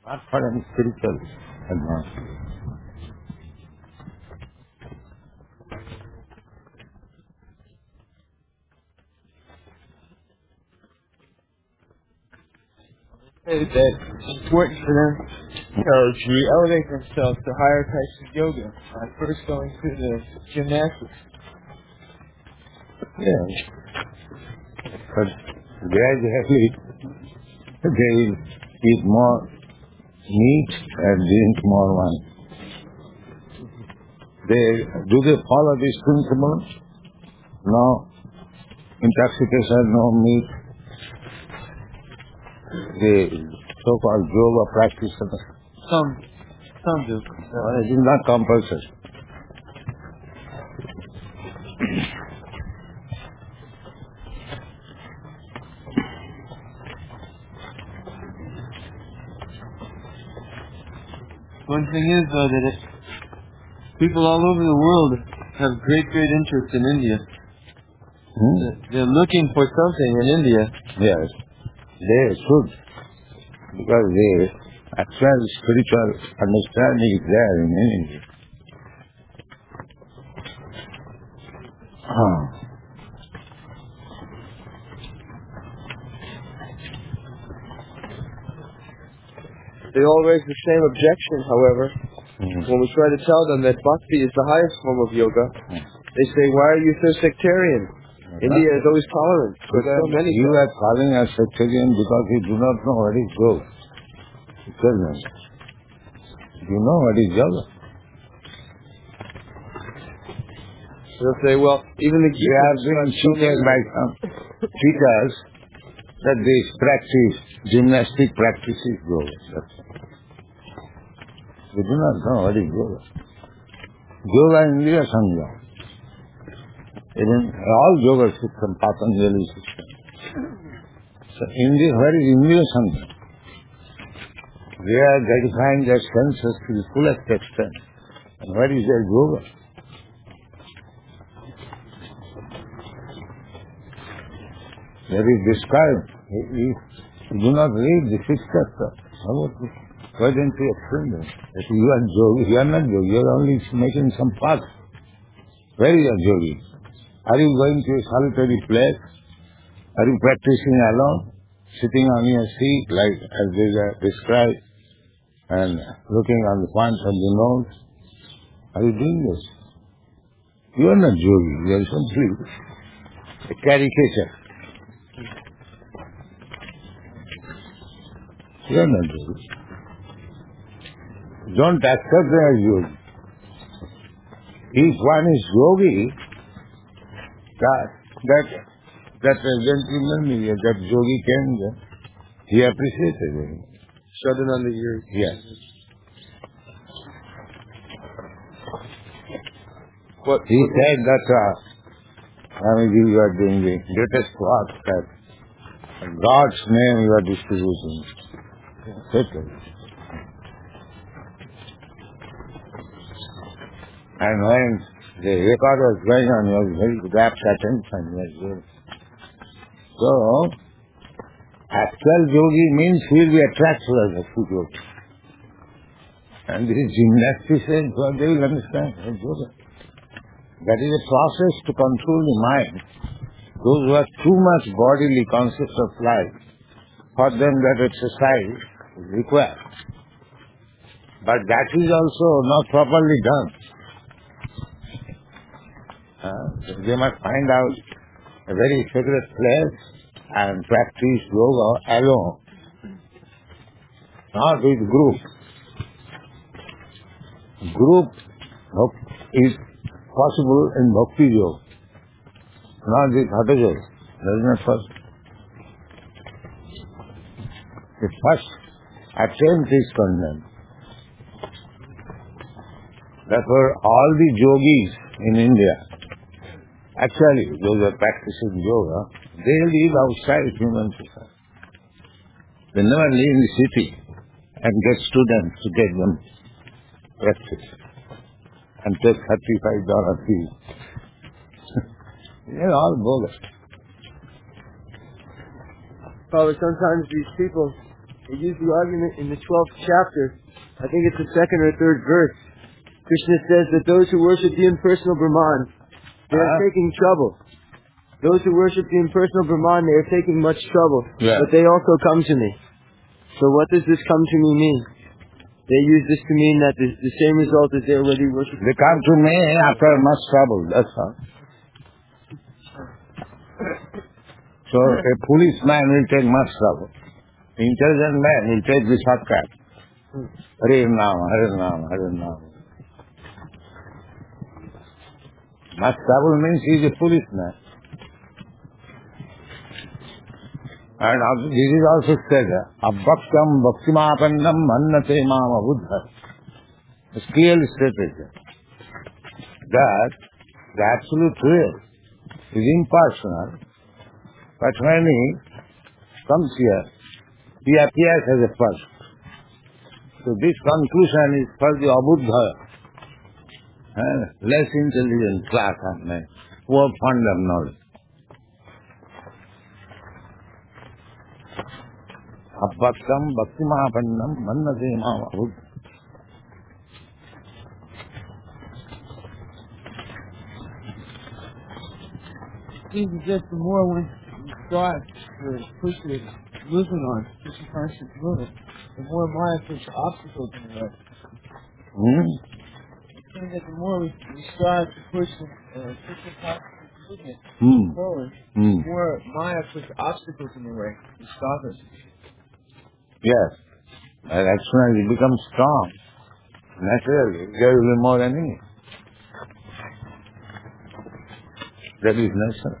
not for any spiritual advancement. Say that it's important for them to elevate themselves to higher types of yoga by first going through the gymnastics. Yes. But gradually they will eat more meat and drink more wine. Do they follow this principle? No intoxication, no meat. The so-called yoga practitioners. Some do. It is not compulsory. One thing is, though, that people all over the world have great interest in India. They're looking for something in India. Yes, they should, because the actual spiritual understanding is there in India. They all raise the same objection, however. When we try to tell them that bhakti is the highest form of yoga, they say, why are you so sectarian? India is always tolerant. But so many you are calling us sectarian because you do not know what is yoga. You know what is yoga. So they'll say, well, even the Gita have been cheated by some teachers that this practice, gymnastic practice is yoga. We do not know what is yoga. Yoga is Indriya Sangha. Even all yoga system, Patanjali system. So where is Indriya Sangha? They are gratifying their senses to the fullest extent. And where is their yoga? That is described. You do not read the sixth chapter. Why don't you explain that? That you are yogi. You are not yogi. You are only making some path. Where is your yogi? Are you going to a solitary place? Are you practicing alone? Sitting on your seat like as they are described and looking on the point of the nose? Are you doing this? You are not yogi. You are simply a caricature. You are not yogi. Don't accept them as yogi. If one is yogi, that gentleman, that yogi came, he appreciated it. Shudden on the ears. Yes. He said that you are doing the greatest work, that God's name you are distributing. And when the record was going on, he was very rapt attention. So, actual yogi means he will be attracted as a true yogi. And this is gymnastics, so they will understand. That is a process to control the mind. Those who are too much bodily conscious of life, for them that exercise is required. But that is also not properly done. They must find out a very secret place and practice yoga alone, not with group. Group is possible in bhakti yoga, not with hatha yoga. That is not possible. The first attempt is condemned. Therefore, all the yogis in India, actually, those who are practicing yoga, they live outside human society. They never live in the city and get students to get them practice and take $35 fee. They're all bogus. Father, sometimes these people they use the argument in the 12th chapter. I think it's the 2nd or 3rd verse. Krishna says that those who worship the impersonal Brahman, they are taking trouble. Those who worship the impersonal Brahman, they are taking much trouble. Yeah. But they also come to me. So what does this come to me mean? They use this to mean that the same result as they already worship. They come to me after much trouble, that's all. So a foolish man will take much trouble. Intelligent man will take the shortcut. Hare Nam, Hare Nam, Hare Nam. Much trouble means he is a foolish man. And also, this is also said, Abbaktam Bhaktimapannam Mannate Mama Buddha. It's clearly stated that the absolute real is impersonal, but when he comes here, he appears as a person. So this conclusion is for the Abuddha, less intelligent class of men who are fond of knowledge. Abbaktam Bhaktimapannam Mannate Mama Buddha. Things are just the more we strive to push it, moving on, push the constant movement, the more Maya puts obstacles in the way. It seems that the more we strive to push the constant movement forward, the more Maya puts obstacles in the way to stop us. Yes. And as soon as it becomes strong, naturally, there will be more enemy. That is natural.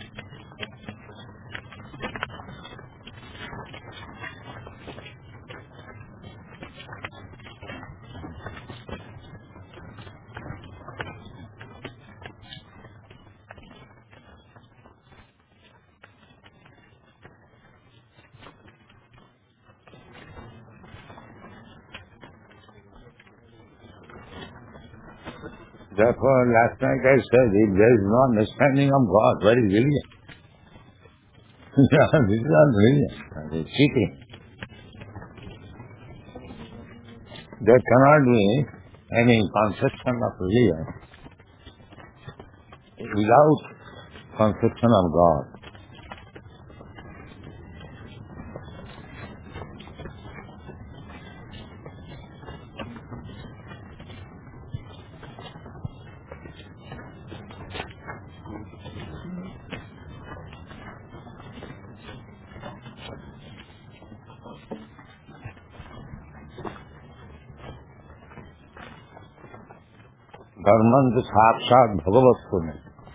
Therefore, last night I said, if there is no understanding of God, what is religion? This is not religion. It is cheating. There cannot be any conception of religion without conception of God. Dharma is sakshat bhagavat pune.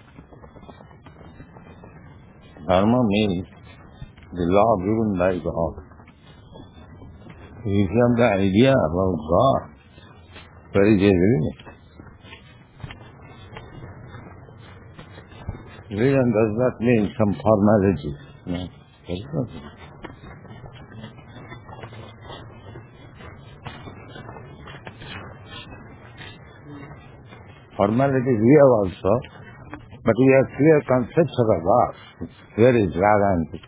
Dharma means the law given by God. If you have the idea about God, where is a religion? Religion does not mean some formality. No, there is nothing. Formalities we have also, but we have clear concepts of a God. Where is Radha and Krishna?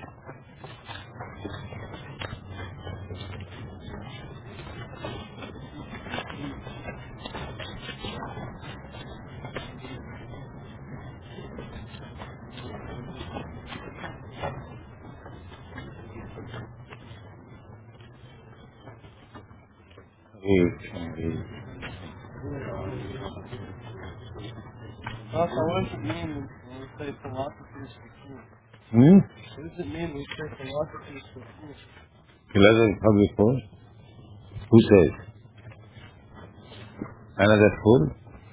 What does it mean when we say philosophy is for fools? What does it mean when we say philosophy is for fools? Philosophy is for fools? Who says? Another fool?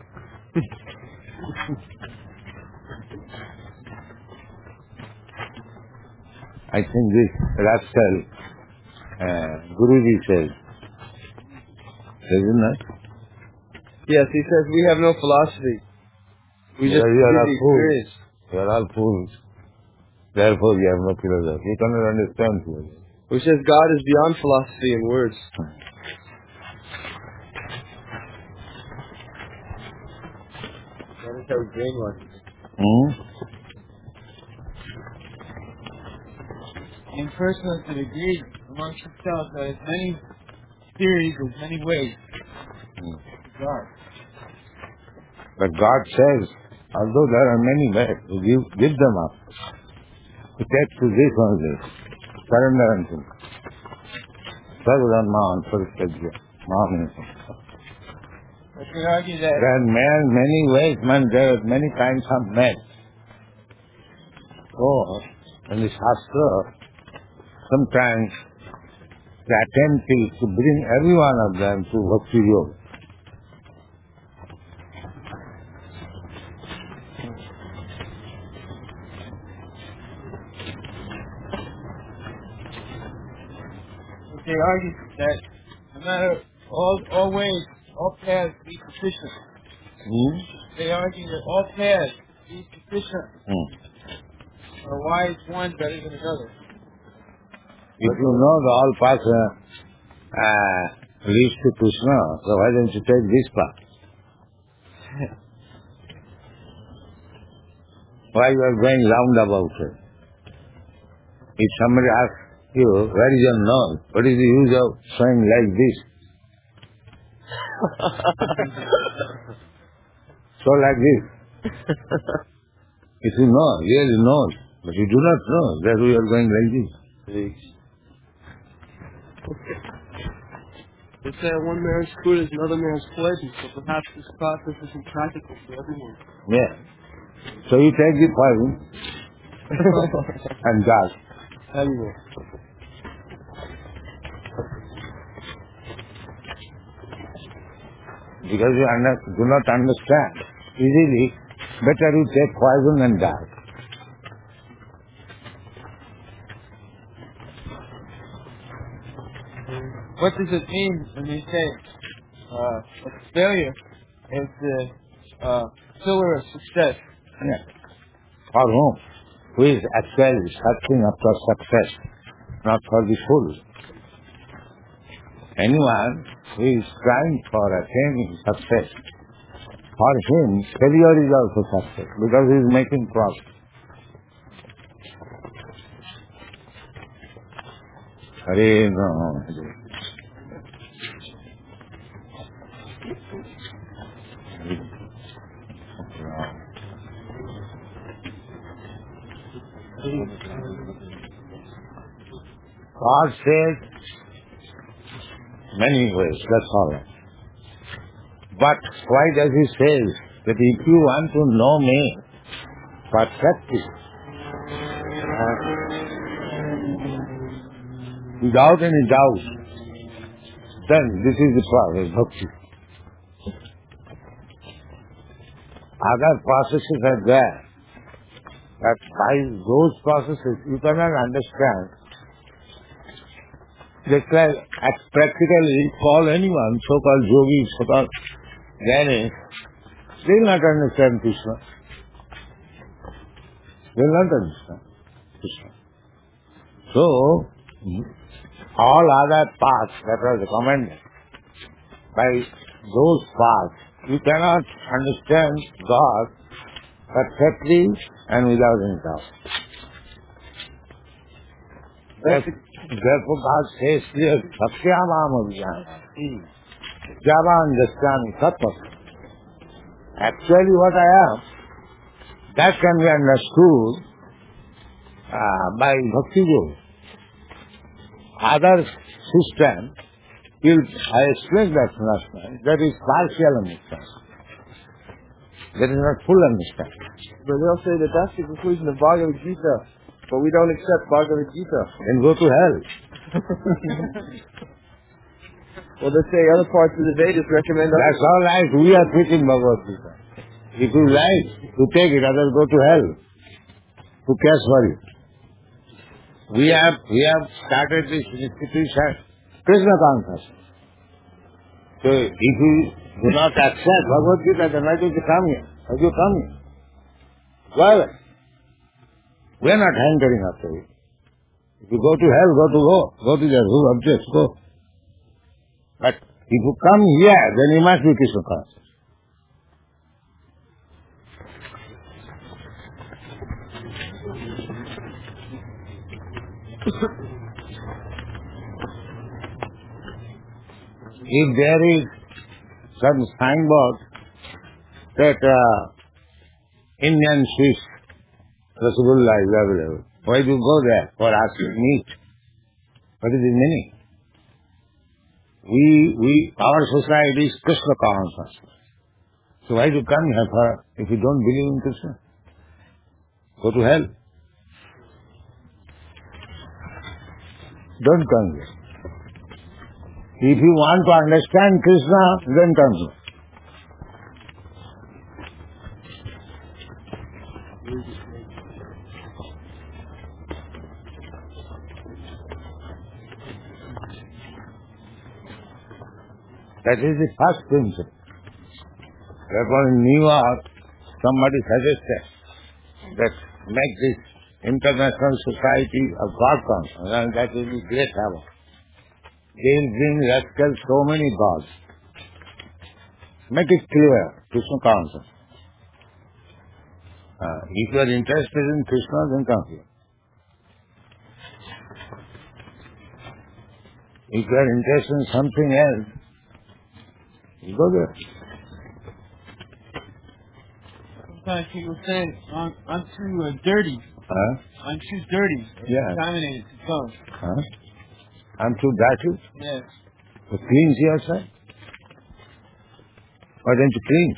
I think this rascal Guruji says, isn't it? Yes, he says we have no philosophy. We just you are do all the fools. experience. You are all fools. Therefore you have no philosophy. You cannot understand philosophy. Who says God is beyond philosophy and words. That is how we brainwash. Impersonal to the degree amongst themselves that as many theories, as many ways to God. But God says, although there are many ways, you give them up. You take to this only. Surrender unto me. Sarvadharma Parishajya. But they argue that There are many ways, there are many kinds of men. So, in the Shastra, sometimes the attempt is to bring every one of them to Bhakti Yoga. they argue that no matter all ways, all paths be sufficient. They argue that all paths be sufficient. Or why is one better than another? If you know the all paths leads to Krishna, so why don't you take this path? Why you are going roundabout? If somebody asks you, where is your nose? What is the use of showing like this? So like this. If you know, really know, but you do not know that we are going like this. They say one man's food is another man's pleasure, so perhaps this process isn't practical for everyone. Yeah. So you take the poison and die. Anyway. Because you do not understand easily, better you take poison and die. What does it mean when they say that failure is the pillar of success? Yeah. For whom? Who is actually searching after success, not for the fool. Anyone who is trying for attaining success, for him, failure is also success, because he is making profit. Hare Rama. God says many ways, that's all right. But why does he say that if you want to know me perfectly, without any doubt, then this is the process, bhakti. Other processes are there, but by those processes you cannot understand. Just like practically call anyone, so-called yogi, so-called Jnani, they will not understand Krishna. They will not understand Krishna. So, all other paths that are recommended, by those paths, you cannot understand God perfectly and without any doubt. Therefore God says here, Satyamam Abhijnana. Java understanding Tattva. Actually what I am, that can be understood by Bhakti Yoga. Other system, I explained that last night, that is partial understanding. That is not full understanding. But they'll say that that's the conclusion of Bhagavad Gita, but we don't accept Bhagavad Gita. Then go to hell. Well, they say other parts of the Vedas recommend... That's all right. We are preaching Bhagavad Gita. If you like to take it, others go to hell. Who cares for it? We have started this institution, Krishna consciousness. So if you do not accept Bhagavad Gita, then why don't you come here? Why do you come here? Well, we are not hankering after it. If you go to hell, go to there. Who objects? Go. But if you come here, then you must be Krishna conscious. If there is some signboard that Indian Swiss Rasgulla is available, why do you go there for asking meat? What is the meaning? Our society is Krishna conscious. So why do you come here for, if you don't believe in Krishna? Go to hell. Don't come here. If you want to understand Krishna, then come here. That is the first principle. Therefore in New York, somebody suggested that make this international society of God consciousness, and that will be great havoc. They will bring rascals so many gods. Make it clear, Krishna consciousness. If you are interested in Krishna, then come here. If you are interested in something else, you go there. Sometimes people say, I'm too dirty. I'm too dirty. Yeah. Contaminated to come. I'm too dirty. Yes. To cleanse yourself. Why don't you clean?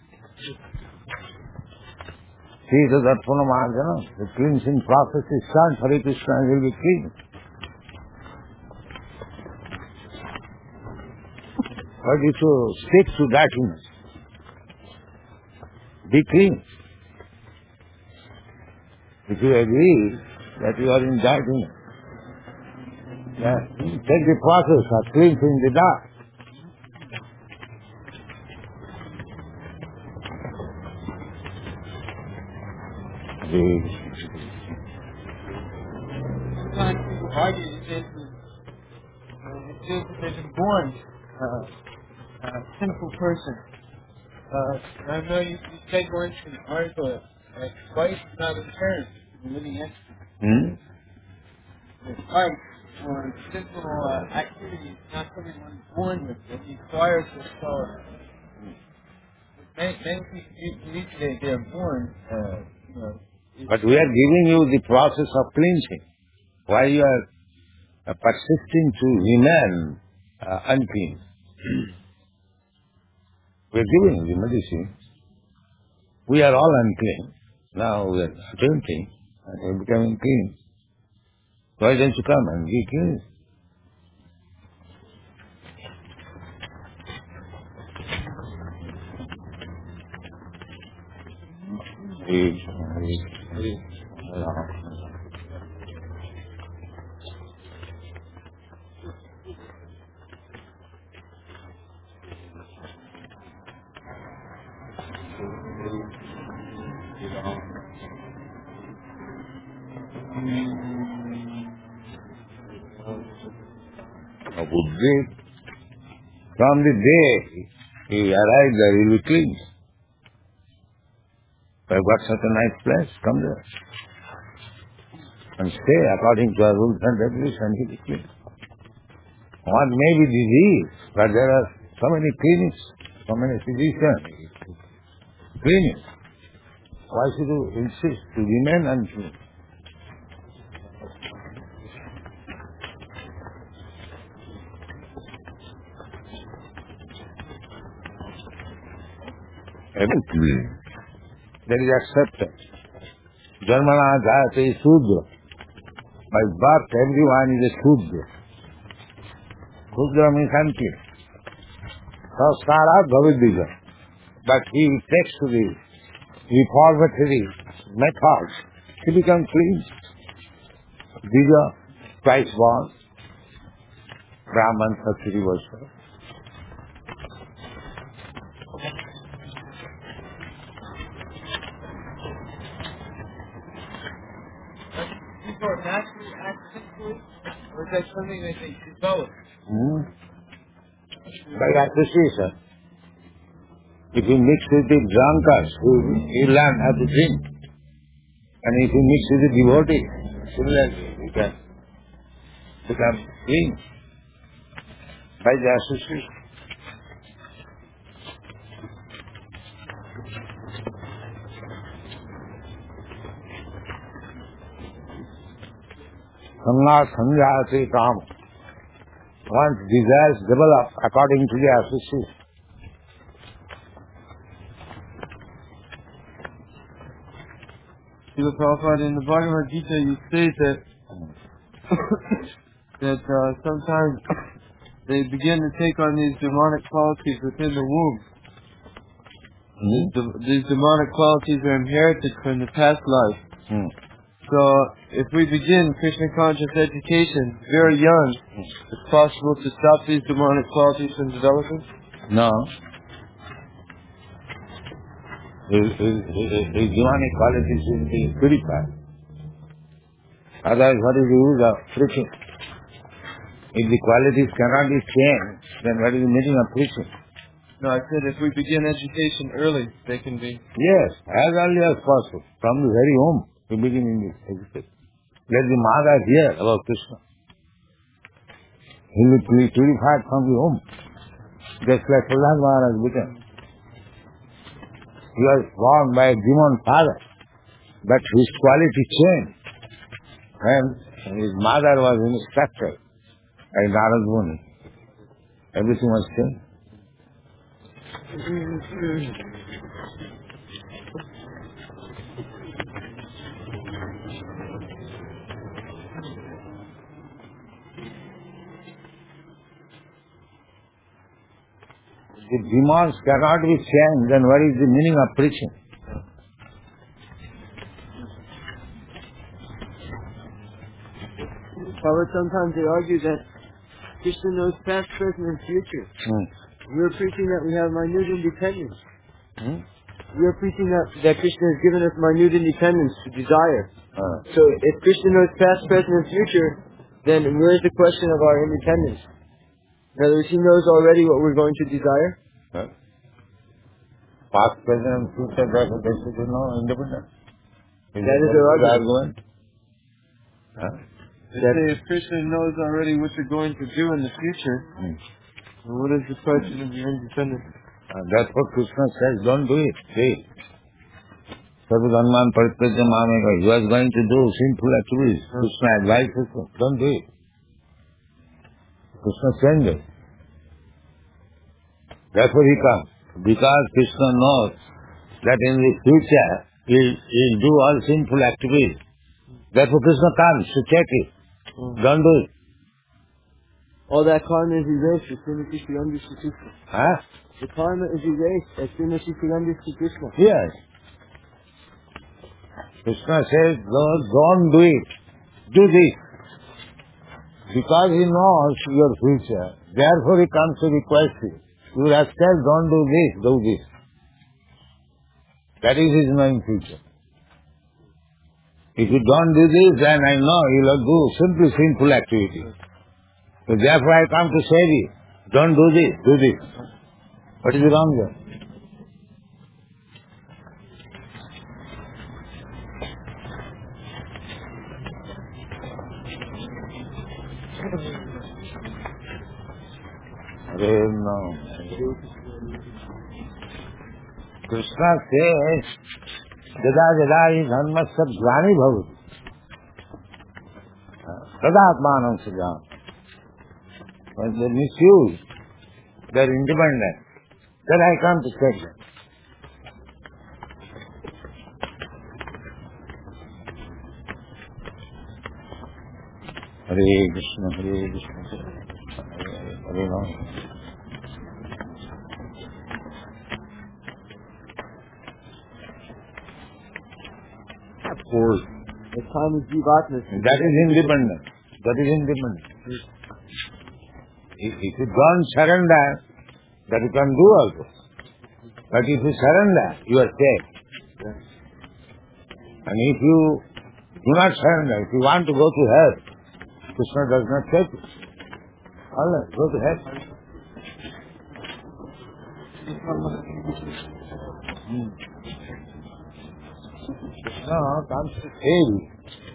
See, so that Punamahajana, the cleansing process is done. Hare Krishna will be clean. Why do you stick to dirtiness? Be clean. If you agree that you are in dirtiness, take the process of cleansing the dark. Sometimes people argue that they've been born a sinful person. I know you said once in an article that Christ is not returned to the living entity. That Christ or sinful activity is not something one is born with. It requires us to. Many people believe today they are born. But we are giving you the process of cleansing. Why you are persisting to remain unclean? We are giving you the medicine. We are all unclean. Now we are attempting and we are becoming clean. Why don't you come and be clean? Buddha, from the day he arrived there, he will be clean. I've got such a nice place, come there. And stay according to our rules and regulations, he will be clean. One may be disease, but there are so many clinics, so many physicians. Clinics. Why should you insist to remain unclean? Everything. That is accepted. Janmana jayate Sudra. By birth, everyone is a Sudra. Sudra means unclean. Saskara Bhavidija. But he takes to the reformatory methods, he becomes clean. Dija, twice born, Brahman, Sattva, Vaishya. People are naturally accidentally, or is that something that they develop? By association. If you mix with the drunkards, you learn how to drink. And if you mix with the devotees, similarly, you can become clean by the association. Sanga Sanjayate Kama. Once desires develop according to the association. Srila Prabhupada, in the Bhagavad Gita, you state that sometimes they begin to take on these demonic qualities within the womb. These demonic qualities are inherited from the past life. So, if we begin Krishna conscious education very young, it's possible to stop these demonic qualities from developing? No. His demonic qualities will be purified. Otherwise, what is the use of preaching? If the qualities cannot be changed, then what is the meaning of preaching? No, I said if we begin education early, they can be... Yes, as early as possible. From the very home, we begin in this education. Let the mother hear about Krishna. He will be purified from the home. Just like Prahlad Maharaj became. He was born by a demon father, but his quality changed when his mother was instructed by Narad Muni. Everything was changed. If demons cannot be changed, then what is the meaning of preaching? However, sometimes they argue that Krishna knows past, present, and future. We are preaching that we have minute independence. We are preaching that Krishna has given us minute independence to desire. So if Krishna knows past, present, and future, then where is the question of our independence? In other words, He knows already what we're going to desire. Past, present, and future, there should be no independence. That is their argument. They say if Krishna knows already what you're going to do in the future, then what is the question of your independence? That's what Krishna says, don't do it. See. Sarvadhanman Paritpajya Mameka, you are going to do sinful activities. Krishna advises you, don't do it. Krishna sends it. Therefore he comes. Because Krishna knows that in the future he'll do all sinful activities. Therefore Krishna comes to check it. Don't do it. All that karma is erased as soon as you surrender to Krishna. The karma is erased as soon as you surrender to Krishna. Yes. Krishna says, no, don't do it. Do this. Because he knows your future. Therefore he comes to request you. You rascal, don't do this, do this. That is his knowing future. If you don't do this, then I know you will do simply sinful activities. So therefore I come to save you. Don't do this, do this. What is wrong there? Krishna says, Jada jada hi dharmasya glani bhavati. Tadatmanam sujam. When they misuse their independence, then I come to save them. Hare Krishna, Hare Krishna, Hare Rama. The time is jivatmas. That is independent. That is independent. If you don't surrender, that you can do also. But if you surrender, you are safe. And if you do not surrender, if you want to go to hell, Krishna does not take you. All right, go to hell. Krishna comes to save you.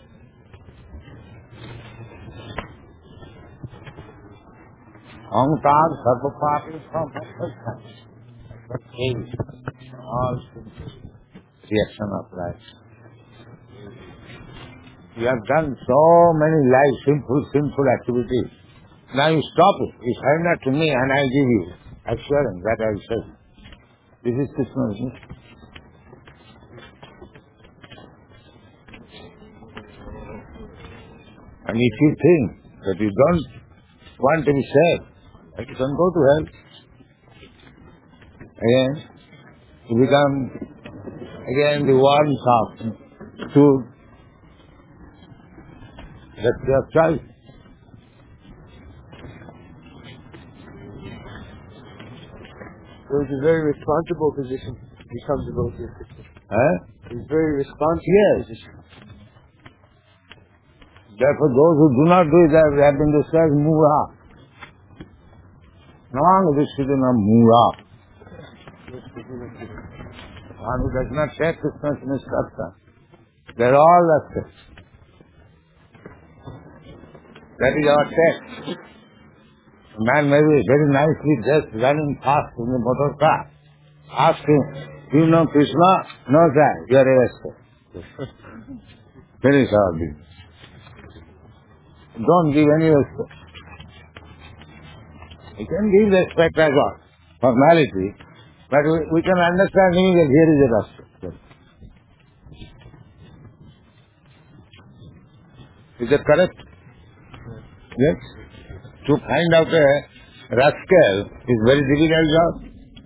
Ankar sarvapati samapati. But save you. All reaction of life. You have done so many lies, sinful activities. Now you stop it. You surrender to me and I give you assurance that I will save. This is Krishna, isn't it? And if you think that you don't want to be saved, you can go to hell. Again, you become again the worms of food. That's your choice. So it's a very responsible position to become devotee of Krishna. Huh? It's very responsible Yes. position. Therefore, those who do not do it have been described as mura. Nang Vishwadana mura. One who does not take Krishna's instruction. They are all aspects. That is our text. A man may be very nicely dressed, running fast in the motor car. Ask him, do you know Krishna? No, sir. You are a rascal. Finish all this. Don't give any respect. You can give respect as well, formality, but we can understand that here is a respect. Is that correct? Yes? To find out a rascal is very difficult job.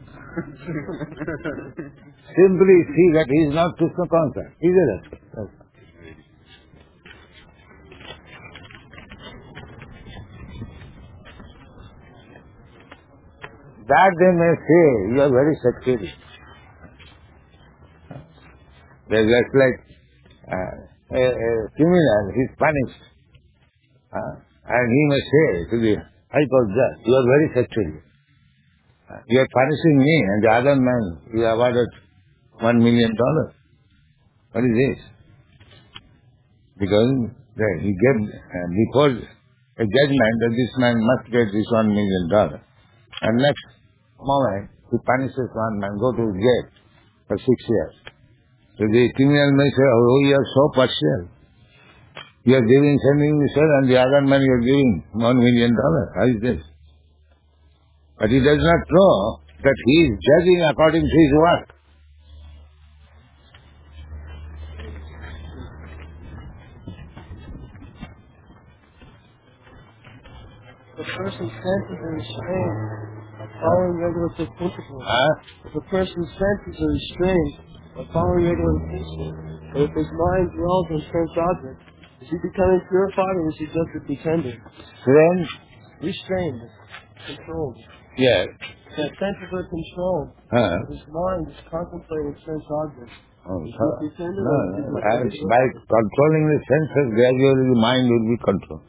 Simply see that he is not Krishna conscious. He is a rascal. That's all. That they may say, you are very sectarian. They are just like a criminal, he is punished. And he may say to the High Court judge, you are very sectarian. You are punishing me and the other man, you awarded $1 million. What is this? Because he gave before a judgment that this man must get this $1 million. And next moment, he punishes one man, go to jail for 6 years. So the criminal may say, oh, you are so partial. You are giving, sending this and the other man you are giving $1 million. How is this? But he does not know that he is judging according to his work. The person's senses are restrained by following regulative principles. If a person's senses are restrained by following regulative principles, or if his mind dwells on sense objects, is he becoming purified or is he just a pretender? Then, Restrained, controlled. yes. That senses are controlled. His mind is contemplating sense objects. Oh, Is he a pretender no, or is he no. just a By controlling the senses, gradually the mind will be controlled.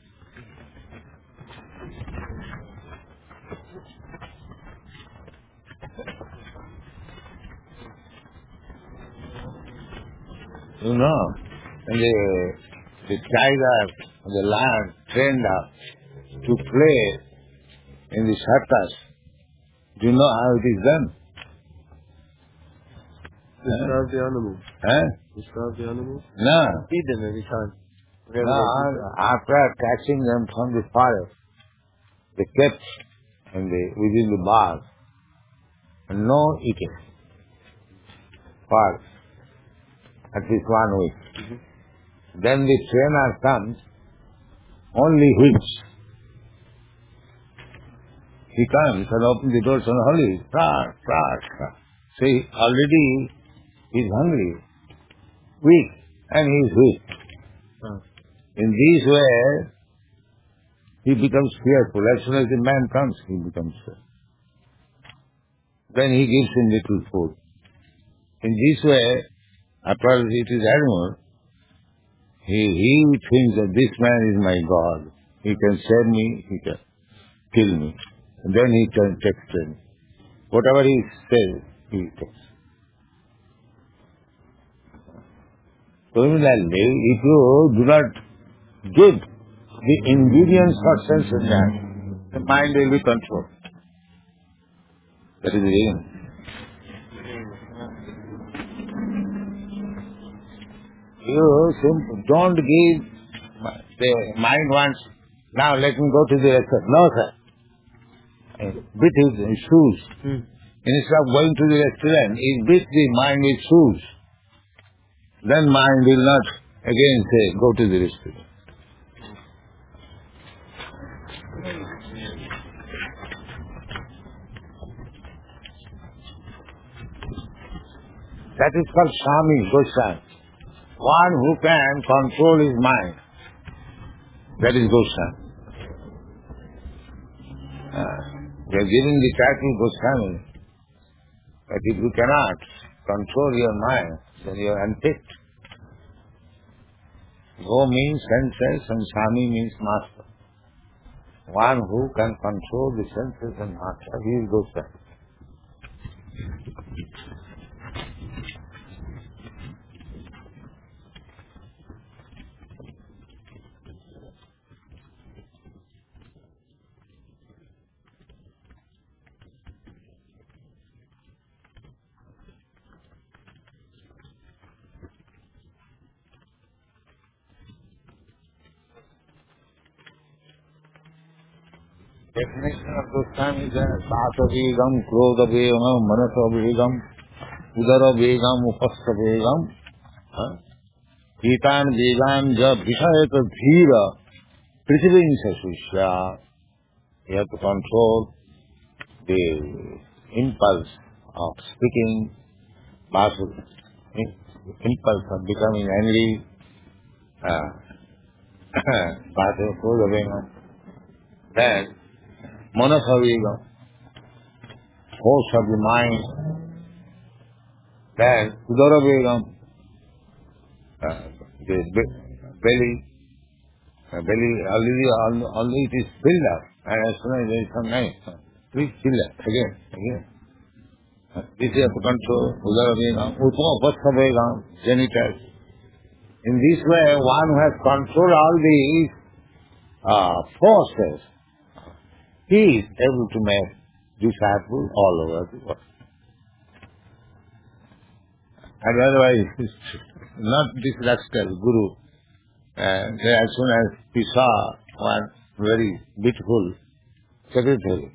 You know, when the tiger, the lion trained up to play in the circus, do you know how it is done? To starve the animals. To starve the animals? No. Feed them every time. No, after catching them from the forest, they kept within the bars, and no eating for at least 1 week. Then the trainer comes, only whips. He comes and opens the doors and only start. So already he is hungry, weak, and he is weak. In this way, he becomes fearful. As soon as the man comes, he becomes fearful. Then he gives him little food. In this way, after all it is animal, he thinks that this man is my God. He can save me, he can kill me. And then he can take strength. Whatever he says, he takes. Similarly, if you do not give the ingredients for sense organ, the mind will be controlled. That is the reason. You don't give, the mind wants, now let me go to the restaurant. No, sir. Beat his shoes. Instead of going to the restaurant, he beat the mind with shoes. Then mind will not again say, go to the restaurant. That is called Swami Goswami. One who can control his mind. That is Goswami. They are giving the title Goswami. But if you cannot control your mind, then you are unpicked. Go means senses and Swami means master. One who can control the senses and master, he is Goswami. Definition of Goswami is Sāsa-vegam, Krodha-vegam, Manasa-vegam, Udara-vegam, Upastha-vegam, Hitan-vegam, ja Vishayata Dhira, Prithivin-sa-sushya. You have to control the impulse of speaking, impulse of becoming angry, Krodha-vegam. Then, Manasa-vegam, force of the mind. Then, Udara-vegam, the belly, already it is filled up. And as soon as there is some nice, please fill up again. This you have to control. Udara-vegam, Upastha-vegam, genitals. In this way, one who has controlled all these forces, he is able to make disciples all over the world. And otherwise, not this rascal Guru. As soon as he saw one very beautiful secretary,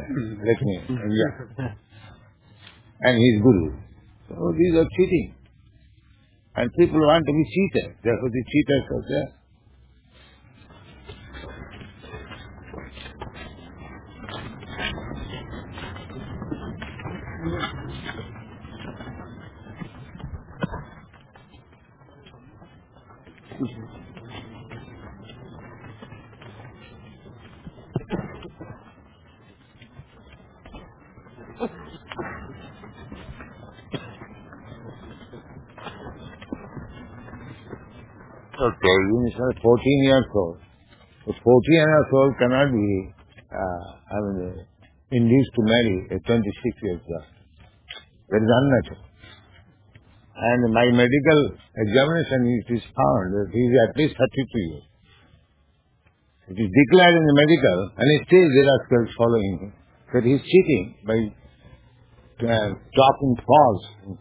and his Guru. So these are cheating. And people want to be cheated. Therefore the cheaters are there. Okay, you are 14 years old. A 14 years old cannot be induced to marry a 26 years old. That is unnatural. And my medical examination, it is found that he is at least 32 years. It is declared in the medical, and still there are skills following him, that he is cheating by talking false.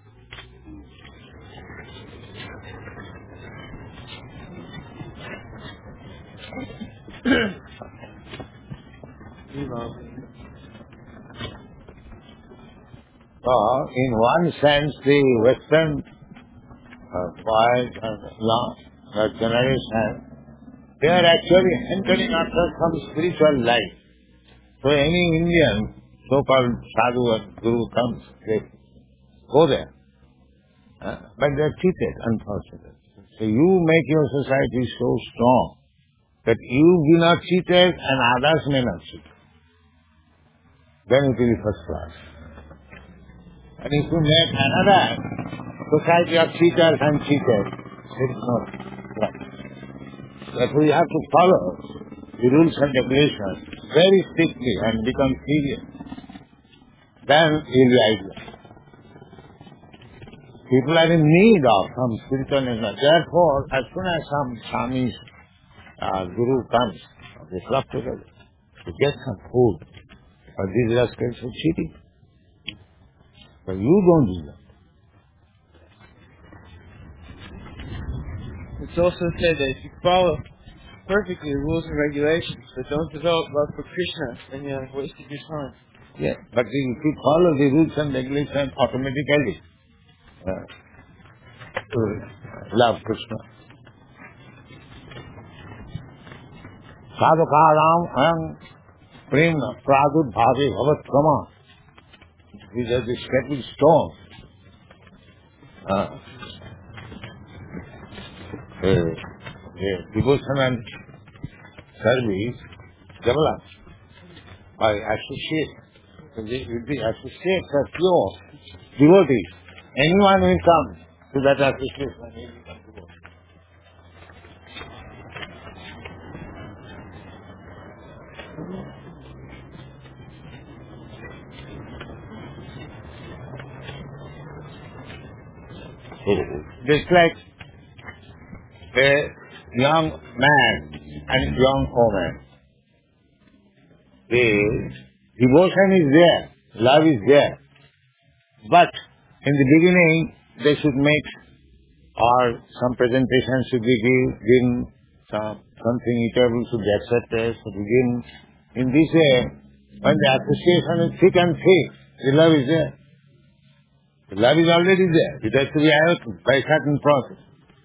In one sense, the Western poets and generation, they are actually entering after some spiritual life. So any Indian so-called sadhu or guru comes, they go there. But they are cheated, unfortunately. So you make your society so strong that you be not cheated and others may not cheat. Then it will be first class. And if you make another society of cheaters and cheated, it is not right. Therefore you have to follow the rules and regulations very strictly and become serious. Then you will be ideal. People are in need of some spiritual knowledge. Therefore, as soon as some Swami's Guru comes, they flock together to get some food. But these rascals are cheating. But you don't do that. It's also said that if you follow perfectly the rules and regulations, but don't develop love for Krishna, then you have wasted your time. Yeah, but if you follow the rules and regulations automatically, love Krishna. Sadhakaram ayam prema pradurбhave bhavat-kama. These are the stepping stones. Devotion and service develops by associate. With the associates are pure devotees. Anyone will come to that association and he will become devotee. Just like a young man and young woman, the devotion is there, love is there, but in the beginning they should make, or some presentation should be given, something eatable should be accepted, should be given. In this way, when the association is thick and thick, the love is there. The love is already there. It has to be awakened by certain process.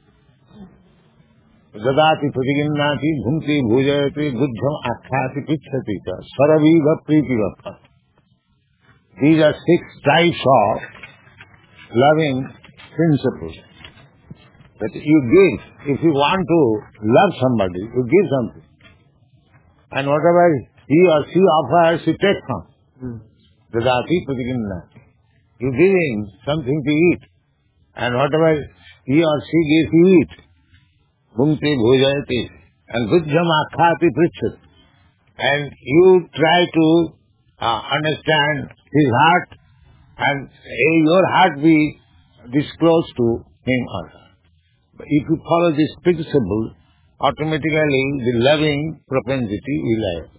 Dadati pratiginnati bhunti bhujayati buddham akhyati picchati cha saraviva pritivakkha. These are 6 types of loving principles. That you give, if you want to love somebody, you give something. And whatever he or she offers, you take from. Dadati pratiginnati. You give him something to eat. And whatever he or she gives, you eat. Bhunti bhujayati. And buddham akhyati picchati. And you try to understand his heart, and your heart be disclosed to him or her. But if you follow this principle, automatically the loving propensity will arise.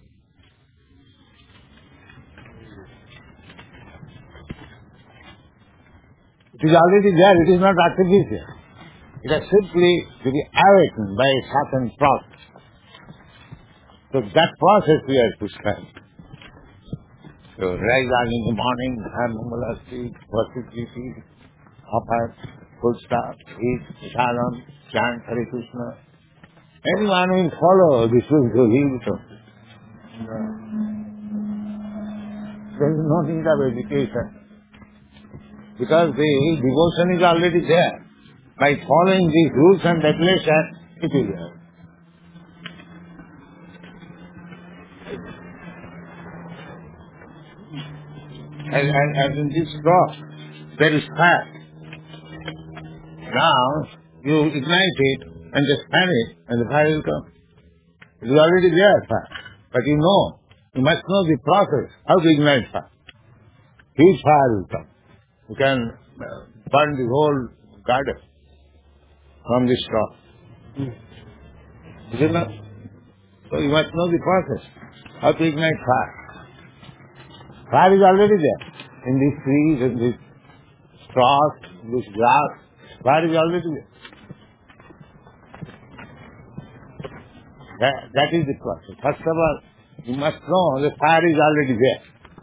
It is already there, it is not artificial. It has simply to be awakened by a certain process. So that process we have to study. So rise early in the morning, have Mangalasti, worship duty, offer food stuff, eat, salam, chant Hare Krishna. Anyone will follow this will go heal. There is no need of education. Because the devotion is already there. By following these rules and regulations, it is there. And in this cross, there is fire. Now, you ignite it and just fan it, and the fire will come. It is already there, fire. But you must know the process, how to ignite fire. Huge fire will come. You can burn the whole garden from this straw. Is it not? So you must know the process, how to ignite fire. Fire is already there. In these trees, in this straws, in this grass, fire is already there. That is the process. First of all, you must know the fire is already there.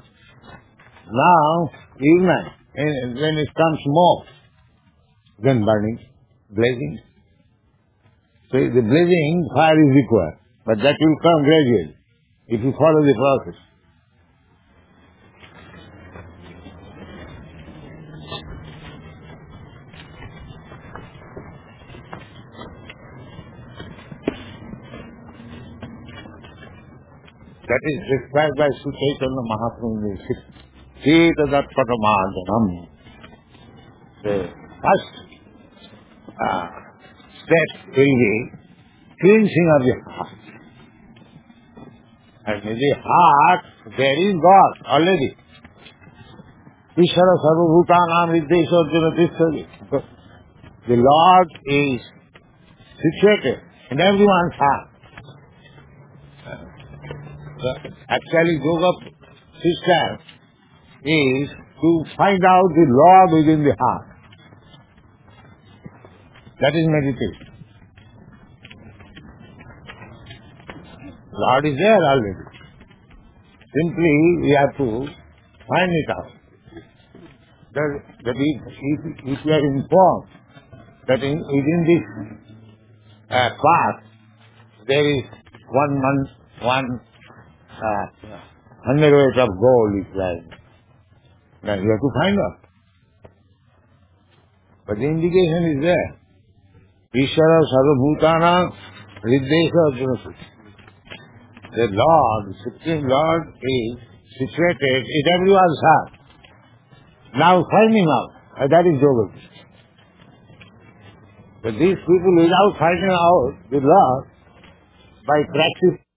Now, ignite. And when it comes smoke, then burning, blazing. So the blazing fire is required. But that will come gradually, if you follow the process. That is described by Sri Chaitanya Mahaprabhu in the Cheta Dattpatamadhanam. The first step will be cleansing of the heart. And in the heart, there is God already. Ishvara sarvabhutanam viddesha arjuna tisthati. The Lord is situated in everyone's heart. Actually, yoga system is to find out the Lord within the heart. That is meditation. Lord is there already. Simply we have to find it out. That if we are informed that within this path there is one hundredweight of gold is lying, then you have to find out. But the indication is there. Ishvara Sarvabhutana Riddesha Arjuna. The Lord, the Supreme Lord is situated in everyone's heart. Now find him out. That is yoga. But these people without finding out the Lord, by practice